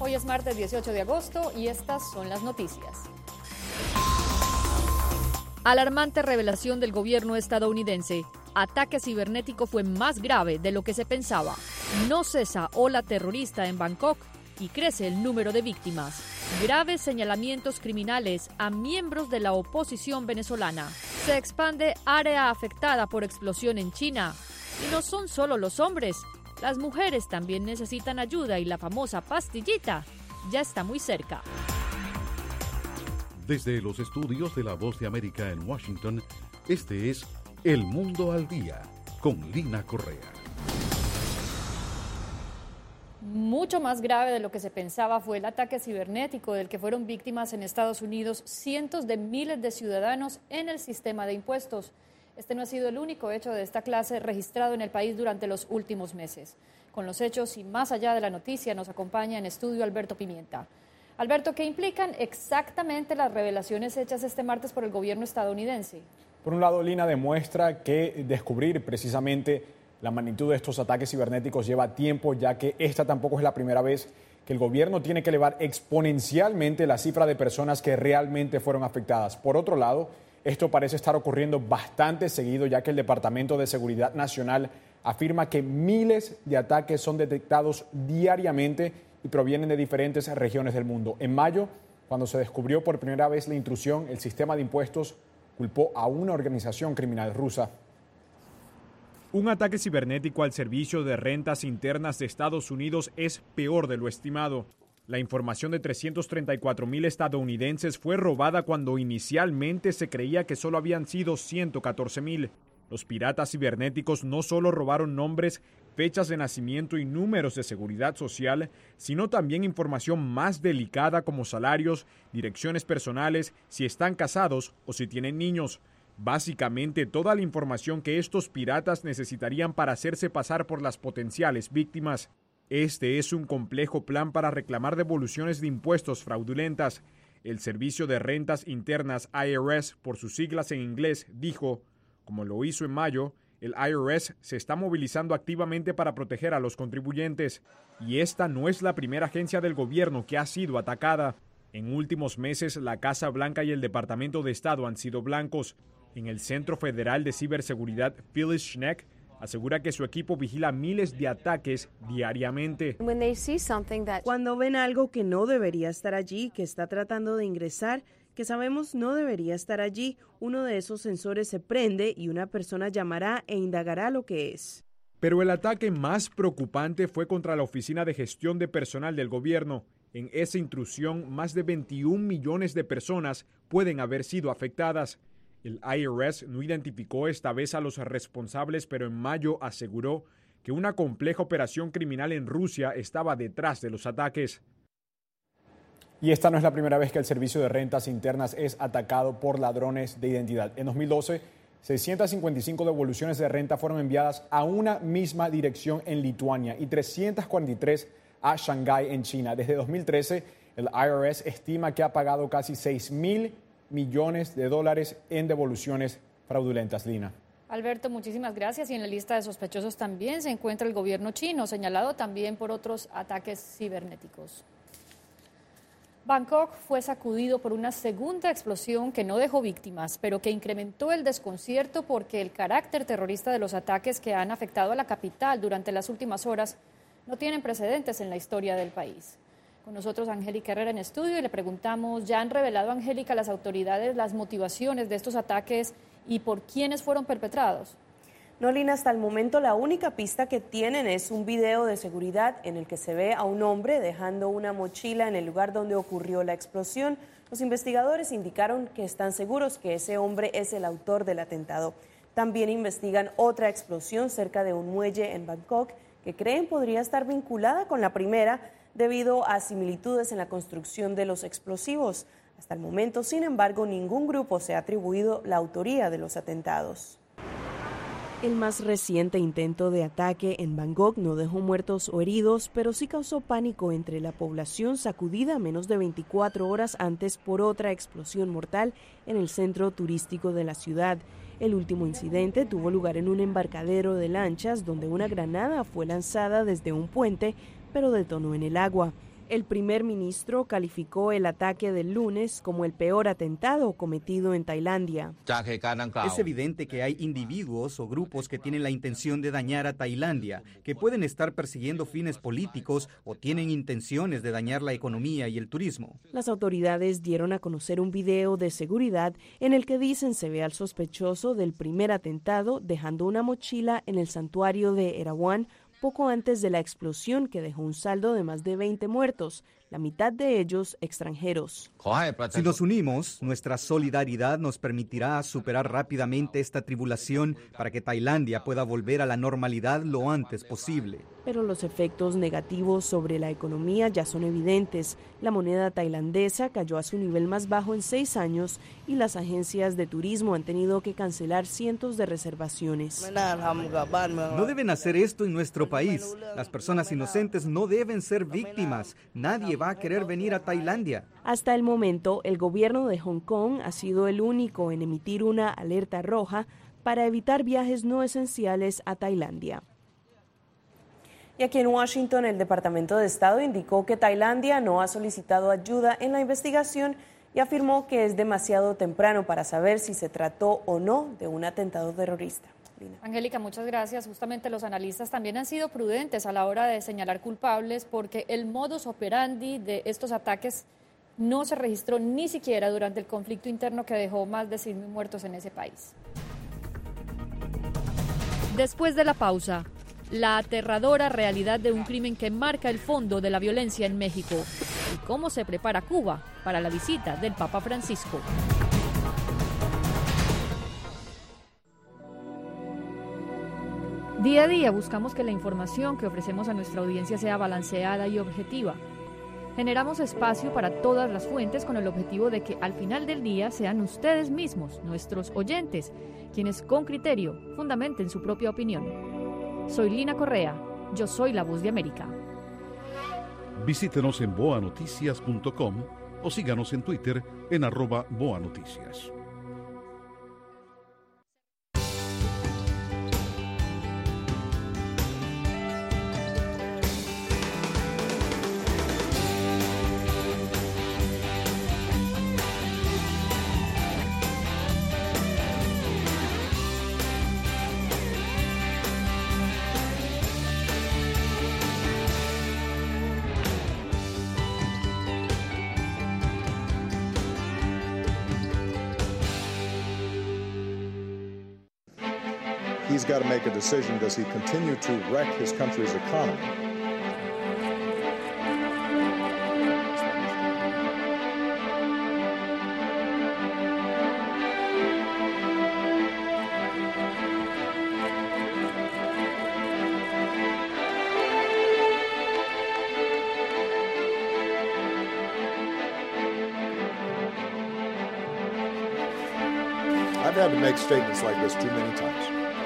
Hoy es martes 18 de agosto y estas son las noticias. Alarmante revelación del gobierno estadounidense. Ataque cibernético fue más grave de lo que se pensaba. No cesa ola terrorista en Bangkok y crece el número de víctimas. Graves señalamientos criminales a miembros de la oposición venezolana. Se expande área afectada por explosión en China. Y no son solo los hombres. Las mujeres también necesitan ayuda y la famosa pastillita ya está muy cerca. Desde los estudios de La Voz de América en Washington, este es El Mundo al Día, con Lina Correa. Mucho más grave de lo que se pensaba fue el ataque cibernético del que fueron víctimas en Estados Unidos cientos de miles de ciudadanos en el sistema de impuestos. Este no ha sido el único hecho de esta clase registrado en el país durante los últimos meses. Con los hechos y más allá de la noticia nos acompaña en estudio Alberto Pimienta. Alberto, ¿qué implican exactamente las revelaciones hechas este martes por el gobierno estadounidense? Por un lado, Lina, demuestra que descubrir precisamente la magnitud de estos ataques cibernéticos lleva tiempo, ya que esta tampoco es la primera vez que el gobierno tiene que elevar exponencialmente la cifra de personas que realmente fueron afectadas. Por otro lado, esto parece estar ocurriendo bastante seguido, ya que el Departamento de Seguridad Nacional afirma que miles de ataques son detectados diariamente y provienen de diferentes regiones del mundo. En mayo, cuando se descubrió por primera vez la intrusión, el sistema de impuestos culpó a una organización criminal rusa. Un ataque cibernético al Servicio de Rentas Internas de Estados Unidos es peor de lo estimado. La información de 334,000 estadounidenses fue robada cuando inicialmente se creía que solo habían sido 114,000. Los piratas cibernéticos no solo robaron nombres, fechas de nacimiento y números de seguridad social, sino también información más delicada como salarios, direcciones personales, si están casados o si tienen niños. Básicamente toda la información que estos piratas necesitarían para hacerse pasar por las potenciales víctimas. Este es un complejo plan para reclamar devoluciones de impuestos fraudulentas. El Servicio de Rentas Internas IRS, por sus siglas en inglés, dijo, como lo hizo en mayo, el IRS se está movilizando activamente para proteger a los contribuyentes. Y esta no es la primera agencia del gobierno que ha sido atacada. En últimos meses, la Casa Blanca y el Departamento de Estado han sido blancos. En el Centro Federal de Ciberseguridad, Phyllis Schneck asegura que su equipo vigila miles de ataques diariamente. Cuando ven algo que no debería estar allí, que está tratando de ingresar, que sabemos no debería estar allí, uno de esos sensores se prende y una persona llamará e indagará lo que es. Pero el ataque más preocupante fue contra la Oficina de Gestión de Personal del gobierno. En esa intrusión, más de 21 millones de personas pueden haber sido afectadas. El IRS no identificó esta vez a los responsables, pero en mayo aseguró que una compleja operación criminal en Rusia estaba detrás de los ataques. Y esta no es la primera vez que el Servicio de Rentas Internas es atacado por ladrones de identidad. En 2012, 655 devoluciones de renta fueron enviadas a una misma dirección en Lituania y 343 a Shanghái, en China. Desde 2013, el IRS estima que ha pagado casi $6,000 millones en devoluciones fraudulentas. Lina. Alberto, muchísimas gracias. Y en la lista de sospechosos también se encuentra el gobierno chino, señalado también por otros ataques cibernéticos. Bangkok fue sacudido por una segunda explosión que no dejó víctimas, pero que incrementó el desconcierto porque el carácter terrorista de los ataques que han afectado a la capital durante las últimas horas no tienen precedentes en la historia del país. Con nosotros Angélica Herrera en estudio y le preguntamos, ¿ya han revelado, Angélica, las autoridades las motivaciones de estos ataques y por quiénes fueron perpetrados? No, Lina, hasta el momento la única pista que tienen es un video de seguridad en el que se ve a un hombre dejando una mochila en el lugar donde ocurrió la explosión. Los investigadores indicaron que están seguros que ese hombre es el autor del atentado. También investigan otra explosión cerca de un muelle en Bangkok que creen podría estar vinculada con la primera debido a similitudes en la construcción de los explosivos. Hasta el momento, sin embargo, ningún grupo se ha atribuido la autoría de los atentados. El más reciente intento de ataque en Bangkok no dejó muertos o heridos, pero sí causó pánico entre la población, sacudida menos de 24 horas antes por otra explosión mortal en el centro turístico de la ciudad. El último incidente tuvo lugar en un embarcadero de lanchas donde una granada fue lanzada desde un puente, pero detonó en el agua. El primer ministro calificó el ataque del lunes como el peor atentado cometido en Tailandia. Es evidente que hay individuos o grupos que tienen la intención de dañar a Tailandia, que pueden estar persiguiendo fines políticos o tienen intenciones de dañar la economía y el turismo. Las autoridades dieron a conocer un video de seguridad en el que dicen se ve al sospechoso del primer atentado dejando una mochila en el santuario de Erawan poco antes de la explosión que dejó un saldo de más de 20 muertos, la mitad de ellos extranjeros. Si nos unimos, nuestra solidaridad nos permitirá superar rápidamente esta tribulación para que Tailandia pueda volver a la normalidad lo antes posible. Pero los efectos negativos sobre la economía ya son evidentes. La moneda tailandesa cayó a su nivel más bajo en 6 años y las agencias de turismo han tenido que cancelar cientos de reservaciones. No deben hacer esto en nuestro país. Las personas inocentes no deben ser víctimas. Nadie va a querer venir a Tailandia. Hasta el momento, el gobierno de Hong Kong ha sido el único en emitir una alerta roja para evitar viajes no esenciales a Tailandia. Y aquí en Washington, el Departamento de Estado indicó que Tailandia no ha solicitado ayuda en la investigación y afirmó que es demasiado temprano para saber si se trató o no de un atentado terrorista. Angélica, muchas gracias. Justamente los analistas también han sido prudentes a la hora de señalar culpables porque el modus operandi de estos ataques no se registró ni siquiera durante el conflicto interno que dejó más de 100.000 muertos en ese país. Después de la pausa, la aterradora realidad de un crimen que marca el fondo de la violencia en México y cómo se prepara Cuba para la visita del Papa Francisco. Día a día buscamos que la información que ofrecemos a nuestra audiencia sea balanceada y objetiva. Generamos espacio para todas las fuentes con el objetivo de que al final del día sean ustedes mismos, nuestros oyentes, quienes con criterio fundamenten su propia opinión. Soy Lina Correa, yo soy la Voz de América. Visítenos en boanoticias.com o síganos en Twitter en @boanoticias. He's got to make a decision. Does he continue to wreck his country's economy? I've had to make statements like this too many times.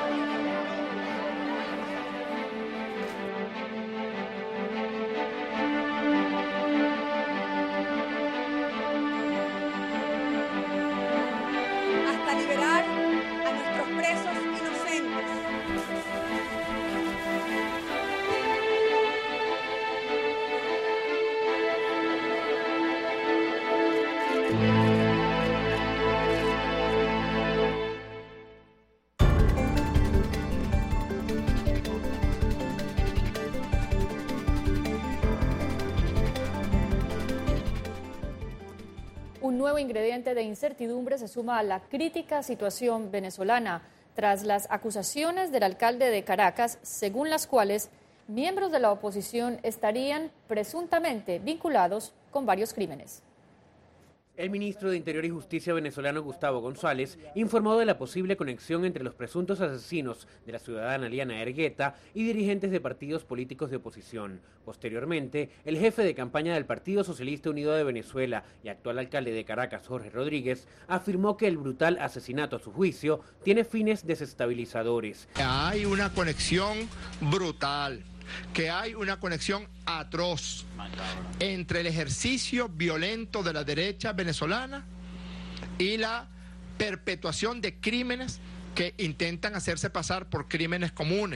Un nuevo ingrediente de incertidumbre se suma a la crítica situación venezolana tras las acusaciones del alcalde de Caracas, según las cuales miembros de la oposición estarían presuntamente vinculados con varios crímenes. El ministro de Interior y Justicia venezolano Gustavo González informó de la posible conexión entre los presuntos asesinos de la ciudadana Liana Ergueta y dirigentes de partidos políticos de oposición. Posteriormente, el jefe de campaña del Partido Socialista Unido de Venezuela y actual alcalde de Caracas, Jorge Rodríguez, afirmó que el brutal asesinato, a su juicio, tiene fines desestabilizadores. Hay una conexión brutal, que hay una conexión atroz entre el ejercicio violento de la derecha venezolana y la perpetuación de crímenes que intentan hacerse pasar por crímenes comunes.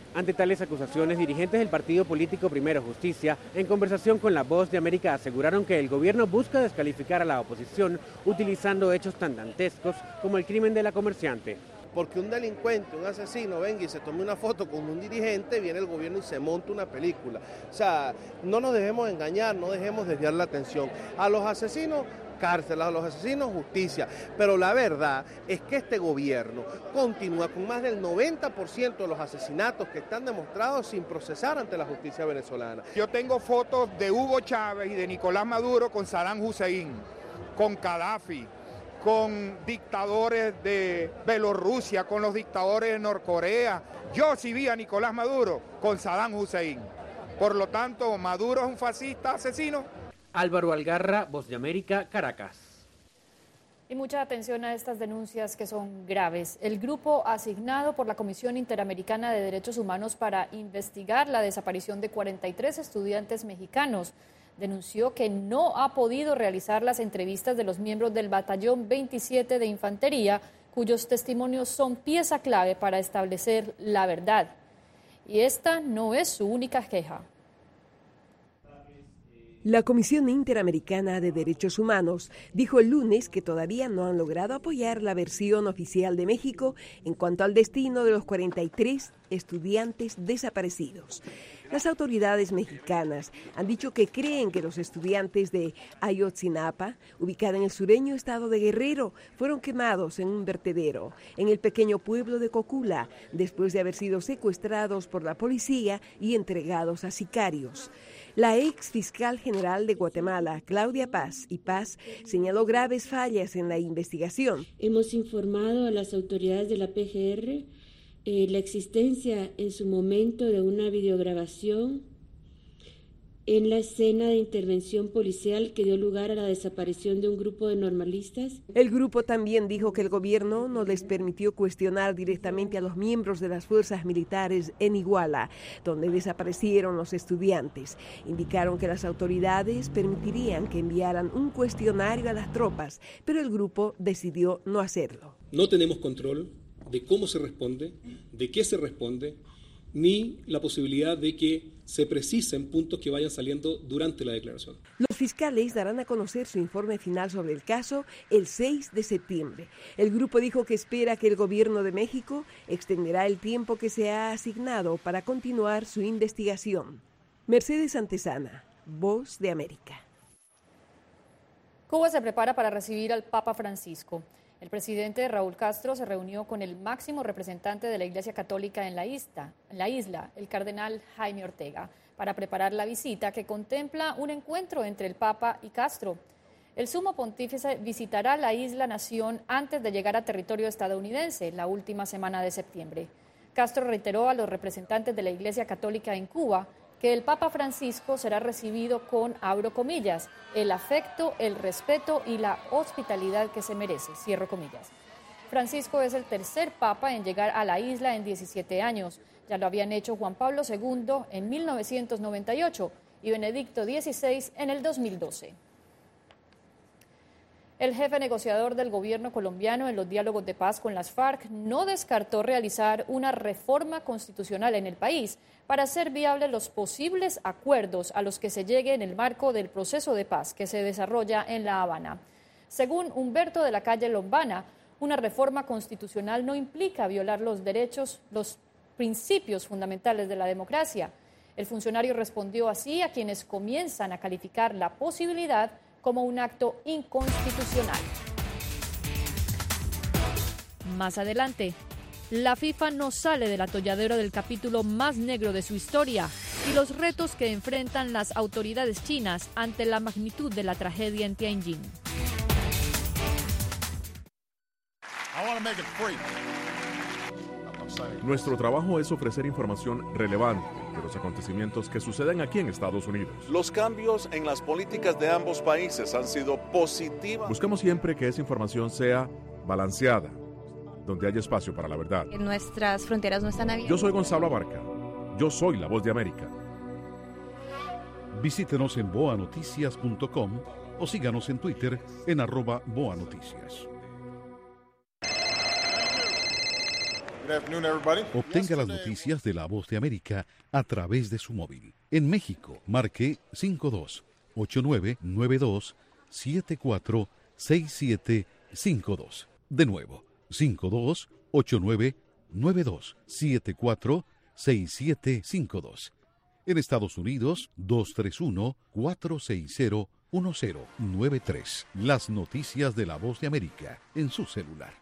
Ante tales acusaciones, dirigentes del partido político Primero Justicia, en conversación con La Voz de América, aseguraron que el gobierno busca descalificar a la oposición utilizando hechos tan dantescos como el crimen de la comerciante. Porque un delincuente, un asesino, venga y se tome una foto con un dirigente, viene el gobierno y se monta una película. O sea, no nos dejemos engañar, no dejemos desviar la atención. A los asesinos, cárcel, a los asesinos, justicia. Pero la verdad es que este gobierno continúa con más del 90% de los asesinatos que están demostrados sin procesar ante la justicia venezolana. Yo tengo fotos de Hugo Chávez y de Nicolás Maduro con Saddam Hussein, con Gaddafi, con dictadores de Bielorrusia, con los dictadores de Norcorea. Yo sí vi a Nicolás Maduro con Saddam Hussein. Por lo tanto, Maduro es un fascista asesino. Álvaro Algarra, Voz de América, Caracas. Y mucha atención a estas denuncias que son graves. El grupo asignado por la Comisión Interamericana de Derechos Humanos para investigar la desaparición de 43 estudiantes mexicanos denunció que no ha podido realizar las entrevistas de los miembros del Batallón 27 de Infantería, cuyos testimonios son pieza clave para establecer la verdad. Y esta no es su única queja. La Comisión Interamericana de Derechos Humanos dijo el lunes que todavía no han logrado apoyar la versión oficial de México en cuanto al destino de los 43 estudiantes desaparecidos. Las autoridades mexicanas han dicho que creen que los estudiantes de Ayotzinapa, ubicada en el sureño estado de Guerrero, fueron quemados en un vertedero en el pequeño pueblo de Cocula, después de haber sido secuestrados por la policía y entregados a sicarios. La ex fiscal general de Guatemala, Claudia Paz señaló graves fallas en la investigación. Hemos informado a las autoridades de la PGR la existencia en su momento de una videograbación en la escena de intervención policial que dio lugar a la desaparición de un grupo de normalistas. El grupo también dijo que el gobierno no les permitió cuestionar directamente a los miembros de las fuerzas militares en Iguala, donde desaparecieron los estudiantes. Indicaron que las autoridades permitirían que enviaran un cuestionario a las tropas, pero el grupo decidió no hacerlo. No tenemos control de cómo se responde, de qué se responde, ni la posibilidad de que se precisen puntos que vayan saliendo durante la declaración. Los fiscales darán a conocer su informe final sobre el caso el 6 de septiembre. El grupo dijo que espera que el gobierno de México extenderá el tiempo que se ha asignado para continuar su investigación. Mercedes Antesana, Voz de América. Cuba se prepara para recibir al Papa Francisco. El presidente Raúl Castro se reunió con el máximo representante de la Iglesia Católica en la isla, el cardenal Jaime Ortega, para preparar la visita que contempla un encuentro entre el Papa y Castro. El sumo pontífice visitará la isla-nación antes de llegar a territorio estadounidense la última semana de septiembre. Castro reiteró a los representantes de la Iglesia Católica en Cuba que el Papa Francisco será recibido con, abro comillas, el afecto, el respeto y la hospitalidad que se merece, cierro comillas. Francisco es el tercer papa en llegar a la isla en 17 años. Ya lo habían hecho Juan Pablo II en 1998 y Benedicto XVI en el 2012. El jefe negociador del gobierno colombiano en los diálogos de paz con las FARC no descartó realizar una reforma constitucional en el país para hacer viables los posibles acuerdos a los que se llegue en el marco del proceso de paz que se desarrolla en La Habana. Según Humberto de la Calle Lombana, una reforma constitucional no implica violar los derechos, los principios fundamentales de la democracia. El funcionario respondió así a quienes comienzan a calificar la posibilidad como un acto inconstitucional. Más adelante, la FIFA no sale del atolladero del capítulo más negro de su historia y los retos que enfrentan las autoridades chinas ante la magnitud de la tragedia en Tianjin. Nuestro trabajo es ofrecer información relevante de los acontecimientos que suceden aquí en Estados Unidos. Los cambios en las políticas de ambos países han sido positivos. Buscamos siempre que esa información sea balanceada, donde haya espacio para la verdad. Nuestras fronteras no están abiertas. Yo soy Gonzalo Abarca. Yo soy La Voz de América. Visítenos en boanoticias.com o síganos en Twitter en @boanoticias. Obtenga las noticias de La Voz de América a través de su móvil. En México, marque 52-8992-746752. De nuevo, 52-8992-746752. En Estados Unidos, 231-460-1093. Las noticias de La Voz de América en su celular.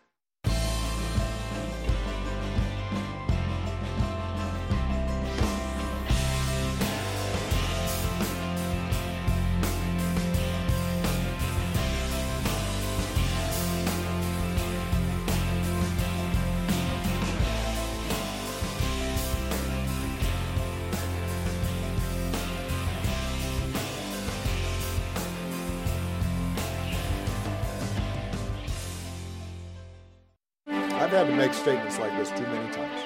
I've had to make statements like this too many times.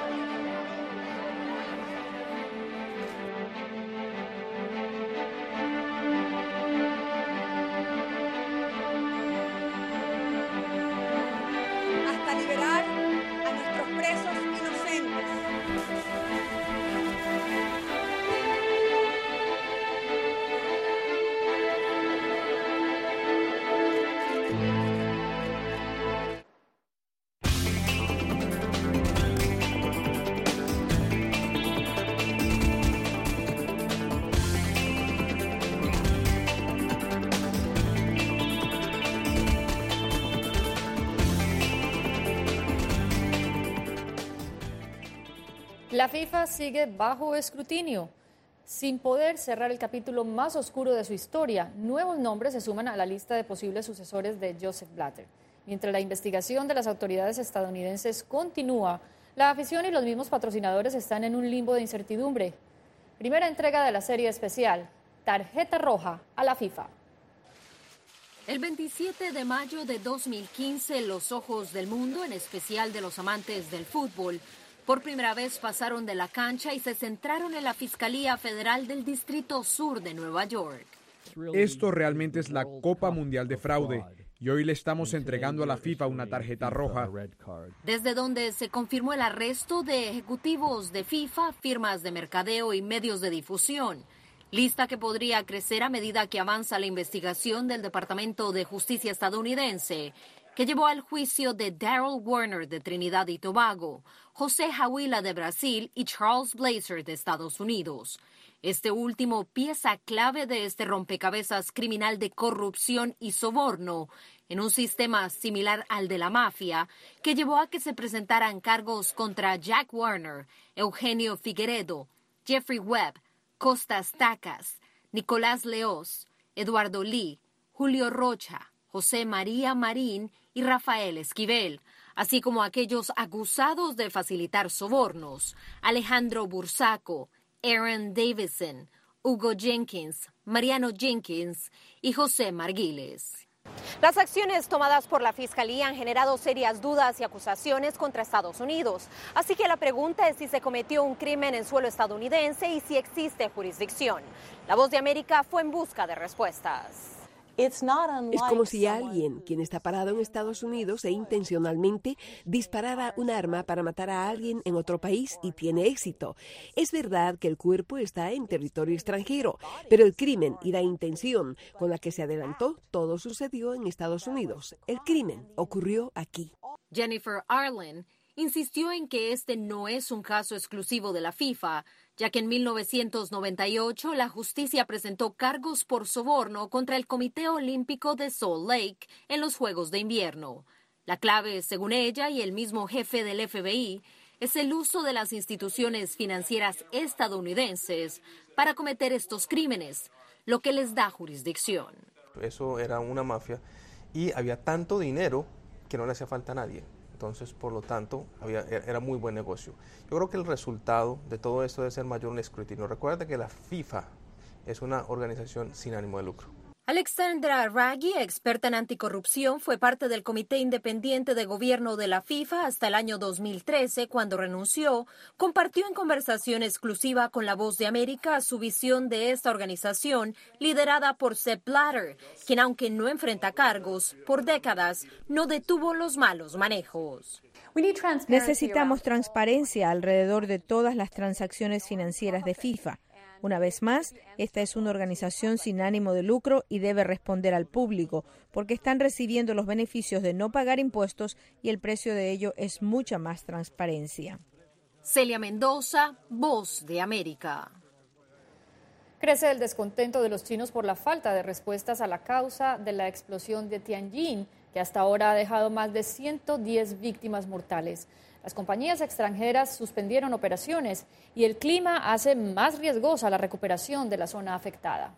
Hasta liberar a nuestros presos inocentes. La FIFA sigue bajo escrutinio. Sin poder cerrar el capítulo más oscuro de su historia, nuevos nombres se suman a la lista de posibles sucesores de Joseph Blatter. Mientras la investigación de las autoridades estadounidenses continúa, la afición y los mismos patrocinadores están en un limbo de incertidumbre. Primera entrega de la serie especial, Tarjeta Roja a la FIFA. El 27 de mayo de 2015, los ojos del mundo, en especial de los amantes del fútbol, por primera vez pasaron de la cancha y se centraron en la Fiscalía Federal del Distrito Sur de Nueva York. Esto realmente es la Copa Mundial de Fraude y hoy le estamos entregando a la FIFA una tarjeta roja. Desde donde se confirmó el arresto de ejecutivos de FIFA, firmas de mercadeo y medios de difusión. Lista que podría crecer a medida que avanza la investigación del Departamento de Justicia estadounidense, que llevó al juicio de Daryl Warner de Trinidad y Tobago, José Hawilah de Brasil y Charles Blazer de Estados Unidos. Este último, pieza clave de este rompecabezas criminal de corrupción y soborno, en un sistema similar al de la mafia, que llevó a que se presentaran cargos contra Jack Warner, Eugenio Figueredo, Jeffrey Webb, Costas Tacas, Nicolás Leós, Eduardo Lee, Julio Rocha, José María Marín y Rafael Esquivel, así como aquellos acusados de facilitar sobornos, Alejandro Bursaco, Aaron Davidson, Hugo Jenkins, Mariano Jenkins y José Marguiles. Las acciones tomadas por la Fiscalía han generado serias dudas y acusaciones contra Estados Unidos. Así que la pregunta es si se cometió un crimen en suelo estadounidense y si existe jurisdicción. La Voz de América fue en busca de respuestas. Es como si alguien, quien está parado en Estados Unidos e intencionalmente disparara un arma para matar a alguien en otro país y tiene éxito. Es verdad que el cuerpo está en territorio extranjero, pero el crimen y la intención con la que se adelantó, todo sucedió en Estados Unidos. El crimen ocurrió aquí. Jennifer Arlen insistió en que este no es un caso exclusivo de la FIFA, ya que en 1998 la justicia presentó cargos por soborno contra el Comité Olímpico de Salt Lake en los Juegos de Invierno. La clave, según ella y el mismo jefe del FBI, es el uso de las instituciones financieras estadounidenses para cometer estos crímenes, lo que les da jurisdicción. Eso era una mafia y había tanto dinero que no le hacía falta a nadie. Entonces, por lo tanto, era muy buen negocio. Yo creo que el resultado de todo esto debe ser mayor un escrutinio. Recuerda que la FIFA es una organización sin ánimo de lucro. Alexandra Raggi, experta en anticorrupción, fue parte del Comité Independiente de Gobierno de la FIFA hasta el año 2013, cuando renunció. Compartió en conversación exclusiva con La Voz de América su visión de esta organización liderada por Sepp Blatter, quien, aunque no enfrenta cargos, por décadas no detuvo los malos manejos. Necesitamos transparencia alrededor de todas las transacciones financieras de FIFA. Una vez más, esta es una organización sin ánimo de lucro y debe responder al público, porque están recibiendo los beneficios de no pagar impuestos y el precio de ello es mucha más transparencia. Celia Mendoza, Voz de América. Crece el descontento de los chinos por la falta de respuestas a la causa de la explosión de Tianjin, que hasta ahora ha dejado más de 110 víctimas mortales. Las compañías extranjeras suspendieron operaciones y el clima hace más riesgosa la recuperación de la zona afectada.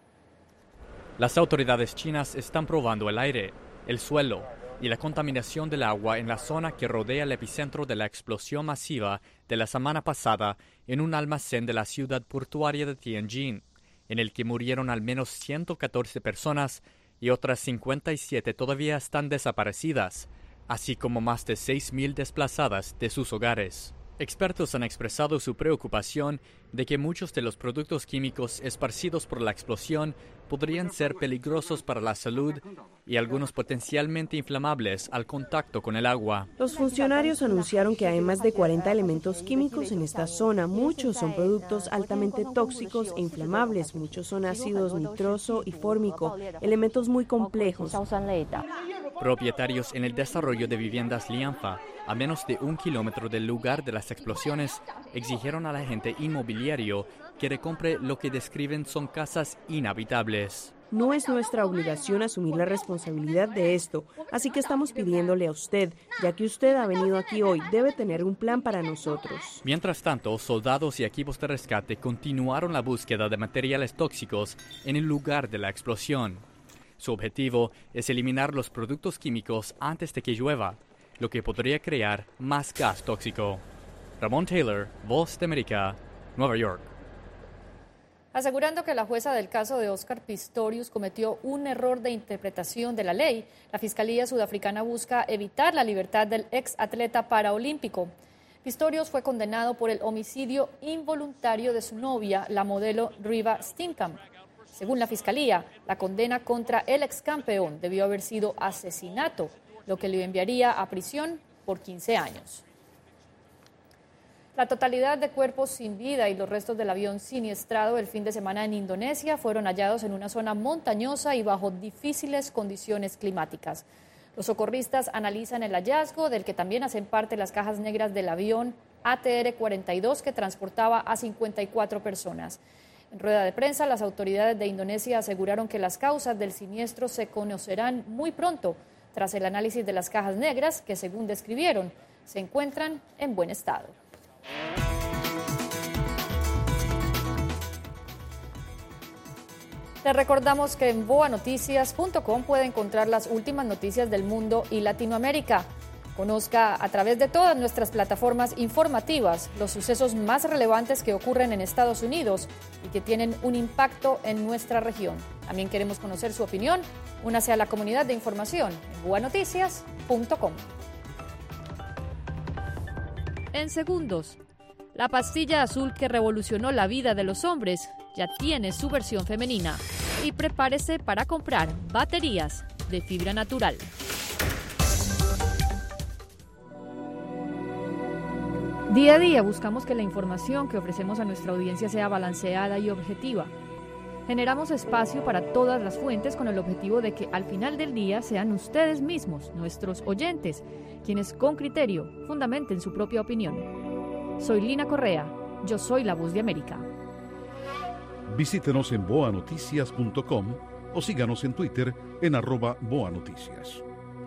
Las autoridades chinas están probando el aire, el suelo y la contaminación del agua en la zona que rodea el epicentro de la explosión masiva de la semana pasada en un almacén de la ciudad portuaria de Tianjin, en el que murieron al menos 114 personas y otras 57 todavía están desaparecidas, así como más de 6.000 desplazadas de sus hogares. Expertos han expresado su preocupación de que muchos de los productos químicos esparcidos por la explosión podrían ser peligrosos para la salud y algunos potencialmente inflamables al contacto con el agua. Los funcionarios anunciaron que hay más de 40 elementos químicos en esta zona. Muchos son productos altamente tóxicos e inflamables. Muchos son ácidos nitroso y fórmico, elementos muy complejos. Propietarios en el desarrollo de viviendas Lianfa, a menos de 1 kilómetro del lugar de las explosiones, exigieron al agente inmobiliario que recompre lo que describen son casas inhabitables. No es nuestra obligación asumir la responsabilidad de esto, así que estamos pidiéndole a usted, ya que usted ha venido aquí hoy, debe tener un plan para nosotros. Mientras tanto, soldados y equipos de rescate continuaron la búsqueda de materiales tóxicos en el lugar de la explosión. Su objetivo es eliminar los productos químicos antes de que llueva, lo que podría crear más gas tóxico. Ramón Taylor, Voz de América, Nueva York. Asegurando que la jueza del caso de Oscar Pistorius cometió un error de interpretación de la ley, la Fiscalía sudafricana busca evitar la libertad del ex atleta paraolímpico. Pistorius fue condenado por el homicidio involuntario de su novia, la modelo Riva Steenkamp. Según la Fiscalía, la condena contra el ex campeón debió haber sido asesinato, lo que le enviaría a prisión por 15 años. La totalidad de cuerpos sin vida y los restos del avión siniestrado el fin de semana en Indonesia fueron hallados en una zona montañosa y bajo difíciles condiciones climáticas. Los socorristas analizan el hallazgo, del que también hacen parte las cajas negras del avión ATR-42 que transportaba a 54 personas. En rueda de prensa, las autoridades de Indonesia aseguraron que las causas del siniestro se conocerán muy pronto, tras el análisis de las cajas negras que, según describieron, se encuentran en buen estado. Les recordamos que en boanoticias.com puede encontrar las últimas noticias del mundo y Latinoamérica. Conozca a través de todas nuestras plataformas informativas los sucesos más relevantes que ocurren en Estados Unidos y que tienen un impacto en nuestra región. También queremos conocer su opinión. Únase a la comunidad de información en boanoticias.com. En segundos, la pastilla azul que revolucionó la vida de los hombres ya tiene su versión femenina. Y prepárese para comprar baterías de fibra natural. Día a día buscamos que la información que ofrecemos a nuestra audiencia sea balanceada y objetiva. Generamos espacio para todas las fuentes con el objetivo de que al final del día sean ustedes mismos, nuestros oyentes, quienes con criterio fundamenten su propia opinión. Soy Lina Correa, yo soy la Voz de América. Visítenos en boanoticias.com o síganos en Twitter en @boanoticias.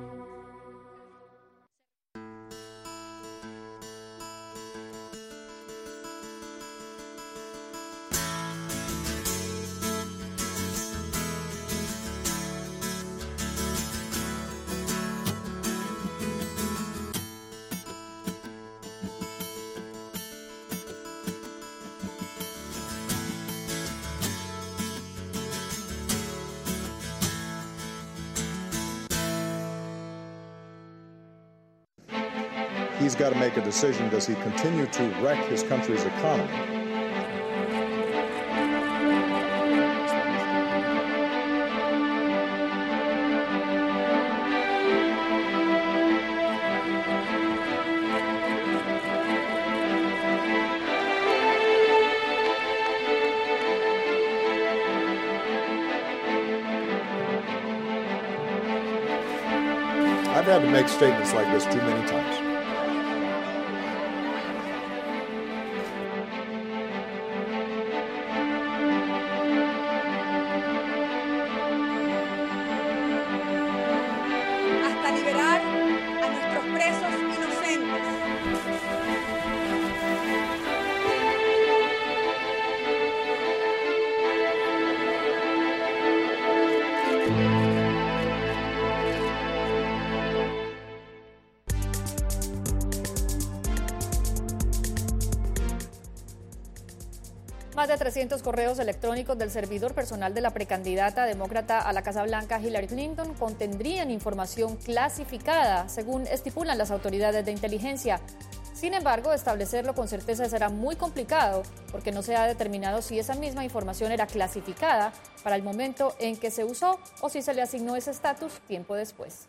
He's got to make a decision. Does he continue to wreck his country's economy? I've had to make statements like this too many times. Hasta liberar a nuestros presos inocentes. Más de 300 correos electrónicos del servidor personal de la precandidata demócrata a la Casa Blanca, Hillary Clinton, contendrían información clasificada, según estipulan las autoridades de inteligencia. Sin embargo, establecerlo con certeza será muy complicado, porque no se ha determinado si esa misma información era clasificada para el momento en que se usó o si se le asignó ese estatus tiempo después.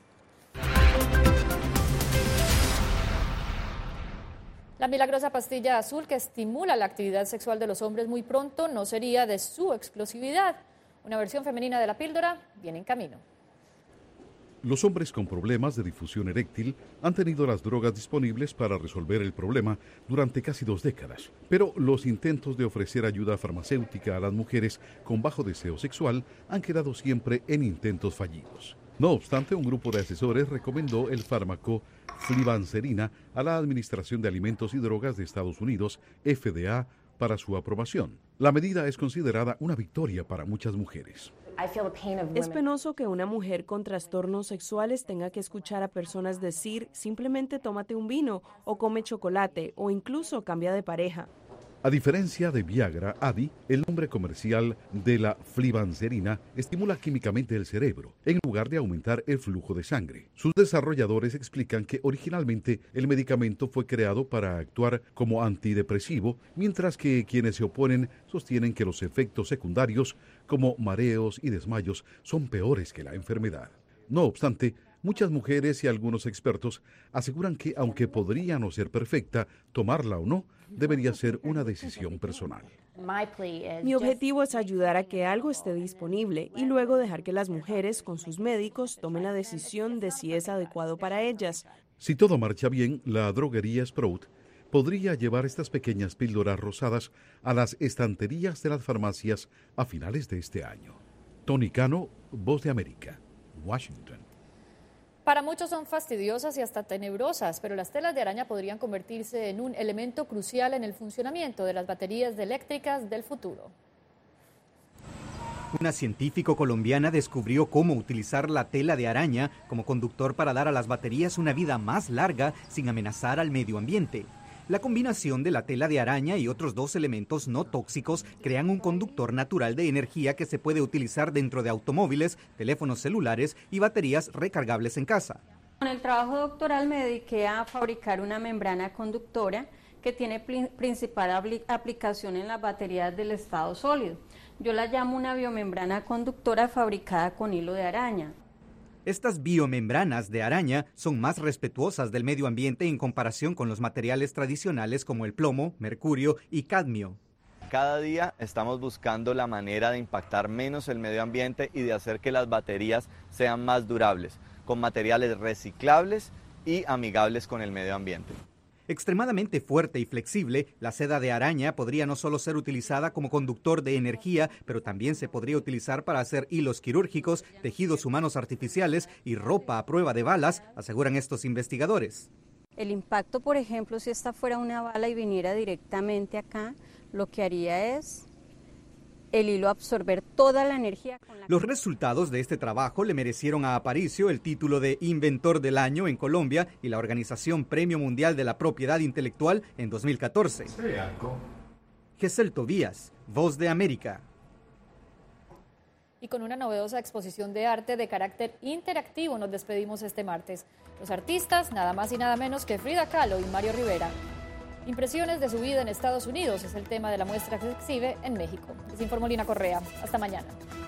La milagrosa pastilla azul que estimula la actividad sexual de los hombres muy pronto no sería de su explosividad. Una versión femenina de la píldora viene en camino. Los hombres con problemas de difusión eréctil han tenido las drogas disponibles para resolver el problema durante casi 2 décadas. Pero los intentos de ofrecer ayuda farmacéutica a las mujeres con bajo deseo sexual han quedado siempre en intentos fallidos. No obstante, un grupo de asesores recomendó el fármaco flibanserina a la Administración de Alimentos y Drogas de Estados Unidos, FDA, para su aprobación. La medida es considerada una victoria para muchas mujeres. Es penoso que una mujer con trastornos sexuales tenga que escuchar a personas decir simplemente tómate un vino o come chocolate o incluso cambia de pareja. A diferencia de Viagra, Adi, el nombre comercial de la flibanserina, estimula químicamente el cerebro, en lugar de aumentar el flujo de sangre. Sus desarrolladores explican que originalmente el medicamento fue creado para actuar como antidepresivo, mientras que quienes se oponen sostienen que los efectos secundarios, como mareos y desmayos, son peores que la enfermedad. No obstante, muchas mujeres y algunos expertos aseguran que, aunque podría no ser perfecta, tomarla o no, debería ser una decisión personal. Mi objetivo es ayudar a que algo esté disponible y luego dejar que las mujeres con sus médicos tomen la decisión de si es adecuado para ellas. Si todo marcha bien, la droguería Sprout podría llevar estas pequeñas píldoras rosadas a las estanterías de las farmacias a finales de este año. Tony Cano, Voz de América, Washington. Para muchos son fastidiosas y hasta tenebrosas, pero las telas de araña podrían convertirse en un elemento crucial en el funcionamiento de las baterías eléctricas del futuro. Una científico colombiana descubrió cómo utilizar la tela de araña como conductor para dar a las baterías una vida más larga sin amenazar al medio ambiente. La combinación de la tela de araña y otros 2 elementos no tóxicos crean un conductor natural de energía que se puede utilizar dentro de automóviles, teléfonos celulares y baterías recargables en casa. Con el trabajo doctoral me dediqué a fabricar una membrana conductora que tiene principal aplicación en las baterías del estado sólido. Yo la llamo una biomembrana conductora fabricada con hilo de araña. Estas biomembranas de araña son más respetuosas del medio ambiente en comparación con los materiales tradicionales como el plomo, mercurio y cadmio. Cada día estamos buscando la manera de impactar menos el medio ambiente y de hacer que las baterías sean más durables, con materiales reciclables y amigables con el medio ambiente. Extremadamente fuerte y flexible, la seda de araña podría no solo ser utilizada como conductor de energía, pero también se podría utilizar para hacer hilos quirúrgicos, tejidos humanos artificiales y ropa a prueba de balas, aseguran estos investigadores. El impacto, por ejemplo, si esta fuera una bala y viniera directamente acá, lo que haría es el hilo absorber toda la energía. Los resultados de este trabajo le merecieron a Aparicio el título de Inventor del Año en Colombia y la organización Premio Mundial de la Propiedad Intelectual en 2014. Gesell Tobías, Voz de América. Y con una novedosa exposición de arte de carácter interactivo nos despedimos este martes. Los artistas, nada más y nada menos que Frida Kahlo y Mario Rivera. Impresiones de su vida en Estados Unidos es el tema de la muestra que se exhibe en México. Les informó Lina Correa. Hasta mañana.